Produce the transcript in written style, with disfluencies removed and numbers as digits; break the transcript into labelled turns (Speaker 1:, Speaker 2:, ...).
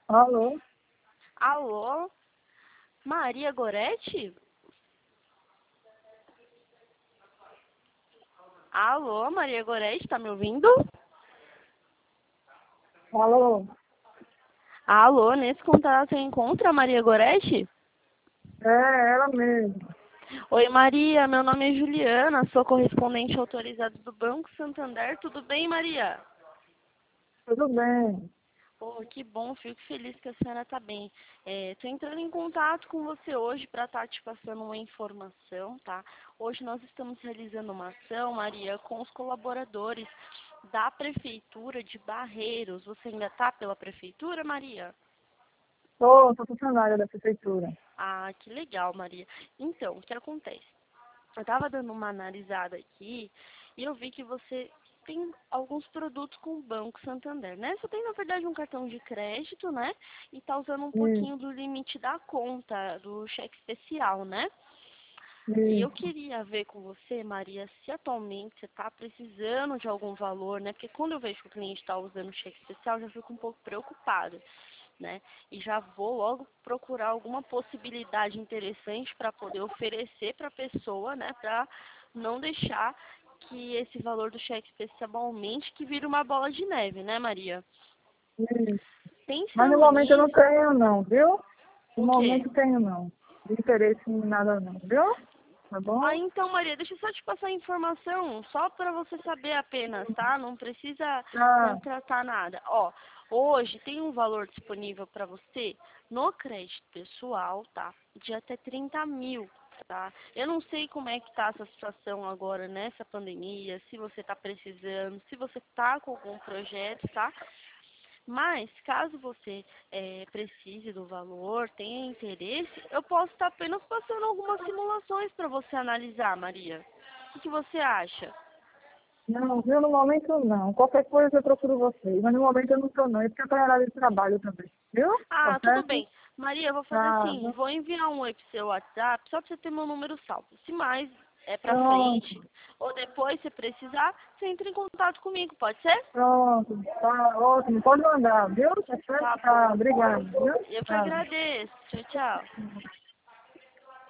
Speaker 1: Alô?
Speaker 2: Alô? Maria Goretti? Alô, Maria Goretti, tá me ouvindo?
Speaker 1: Alô?
Speaker 2: Alô, nesse contato você encontra a Maria Goretti?
Speaker 1: É, ela mesmo.
Speaker 2: Oi, Maria, meu nome é Juliana, sou correspondente autorizada do Banco Santander. Tudo bem, Maria?
Speaker 1: Tudo bem.
Speaker 2: Oh, que bom, fico feliz que a senhora está bem. Estou entrando em contato com você hoje para estar te passando uma informação, tá? Hoje nós estamos realizando uma ação, Maria, com os colaboradores da Prefeitura de Barreiros. Você ainda está pela Prefeitura, Maria?
Speaker 1: Sou funcionária da prefeitura.
Speaker 2: Ah, que legal, Maria. Então, o que acontece? Eu estava dando uma analisada aqui e eu vi que você tem alguns produtos com o Banco Santander, né? Você tem, na verdade, um cartão de crédito, né? E tá usando um
Speaker 1: Isso,
Speaker 2: pouquinho do limite da conta, do cheque especial, né? E eu
Speaker 1: isso.
Speaker 2: queria ver com você, Maria, se atualmente você está precisando de algum valor, né? Porque quando eu vejo que o cliente está usando cheque especial, eu já fico um pouco preocupada, né? E já vou logo procurar alguma possibilidade interessante para poder oferecer para a pessoa, né? Para não deixar que esse valor do cheque especial aumente, que vira uma bola de neve, né, Maria?
Speaker 1: Isso. Mas no
Speaker 2: Pensando
Speaker 1: momento eu não
Speaker 2: nisso,
Speaker 1: tenho não, viu? No
Speaker 2: o quê?
Speaker 1: momento tenho não. De interesse em nada não, viu? Tá
Speaker 2: Ah,
Speaker 1: bom?
Speaker 2: então, Maria, deixa eu só te passar a informação, só para você saber apenas, tá? Não precisa
Speaker 1: Tá.
Speaker 2: contratar nada. Ó, hoje tem um valor disponível para você no crédito pessoal, tá? De até 30 mil, tá? Eu não sei como é que tá essa situação agora nessa pandemia, se você tá precisando, se você tá com algum projeto, tá? Mas, caso você precise do valor, tenha interesse, eu posso estar apenas passando algumas simulações para você analisar, Maria. O que você acha?
Speaker 1: Não, viu? No momento não. Qualquer coisa eu procuro vocês. Mas no momento eu não estou não. É porque eu estou em área de trabalho também. Viu? Tá
Speaker 2: Ah, tudo
Speaker 1: certo?
Speaker 2: bem. Maria, eu vou fazer
Speaker 1: Tá.
Speaker 2: assim, vou enviar um oi pro seu WhatsApp, só para você ter meu número salvo. Se mais é pra frente,
Speaker 1: Pronto.
Speaker 2: ou depois, se precisar, você entra em contato comigo, pode ser?
Speaker 1: Pronto. Tá ótimo. Pode mandar, viu? Tá
Speaker 2: Tá
Speaker 1: certo? Tá.
Speaker 2: bom.
Speaker 1: Obrigada, viu?
Speaker 2: Eu que
Speaker 1: Tá.
Speaker 2: agradeço. Tchau, tchau.